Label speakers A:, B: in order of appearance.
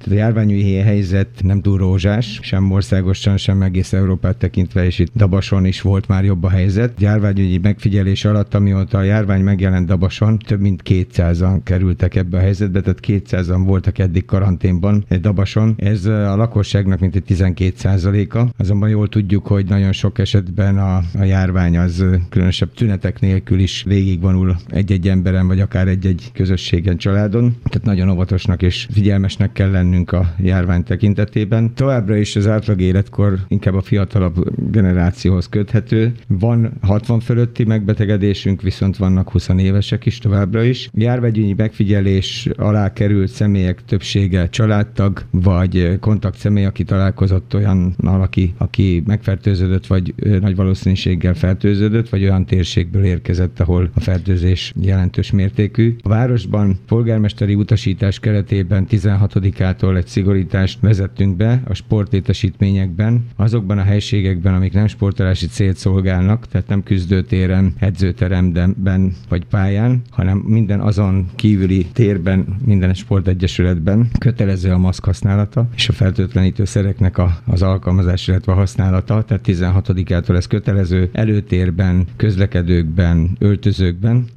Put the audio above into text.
A: Tehát a járványügyi helyzet nem túl rózsás, sem országosan, sem egész Európát tekintve, és itt Dabason is volt már jobb a helyzet. Járványügyi megfigyelés alatt, amióta a járvány megjelent Dabason, több mint 200-an kerültek ebbe a helyzetbe, tehát 200-an voltak eddig karanténban Dabason. Ez a lakosságnak mintegy 12%-a. Azonban jól tudjuk, hogy nagyon sok esetben a járvány az különösebb tünetek nélkül is végigvonul egy-egy emberen, vagy akár egy-egy közösségen, családon. Tehát nagyon óvatosnak és figyelmesnek kell lennünk a járvány tekintetében. Továbbra is az átlag életkor inkább a fiatalabb generációhoz köthető. Van 60 fölötti megbetegedésünk, viszont vannak 20 évesek is továbbra is. Járványügyi megfigyelés alá került személyek többsége családtag, vagy kontaktszemély, aki találkozott olyannal, aki megfertőződött, vagy nagy valószínűséggel fertőződött, vagy olyan térségből érkezett, ahol a fertőzés jelentős mértékű. A városban polgármesteri utasítás keretében 16-ától egy szigorítást vezettünk be a sportlétesítményekben, azokban a helységekben, amik nem sportolási célt szolgálnak, tehát nem küzdőtéren, edzőteremben vagy pályán, hanem minden azon kívüli térben, minden sportegyesületben kötelező a maszk használata, és a fertőtlenítőszereknek az alkalmazás, illetve a használata, tehát 16-ától ez kötelező előtérben, közlekedőkben, öltözőkben.